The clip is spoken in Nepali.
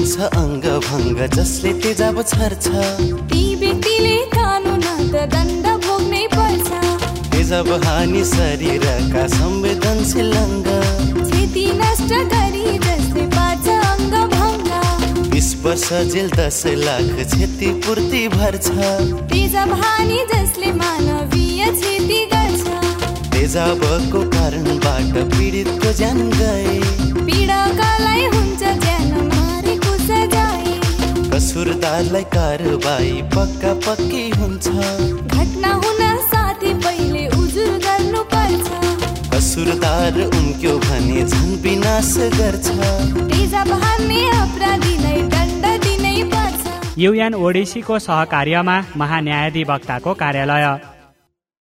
हुन्छ अङ्ग भङ्ग जसले तेजाब छर्छ, ती व्यक्तिले कानुन त दण्ड भोग्नै पर्छ। तेजाब हानि शरीरका संवेदनशील अङ्ग, क्षति नष्ट गरी जसले पार्छ अङ्ग भङ्ग। 20 वर्ष जेल 10 लाख क्षतिपूर्ति भर्छ। तेजाब हानि जसले मानवीय क्षति गर्छ, तेजाबको कारणबाट पीडितको ज्यान गए, पीडकलाई हुन्छ ज्यान मारेको सजाय। कसुरदारलाई कारबाही पक्का पक्की हुन्छ, घटना हुन साथै पहिले उजुर गर्नु पर्छ। कसुरदार उम्क्यो भने झन् विनाश गर्छ। तेजाब हान्ने अपराधीलाई दण्ड दिनै पर्छ। UN ओडिसीको सहकार्यमा महान्यायाधिवक्ताको कार्यालय।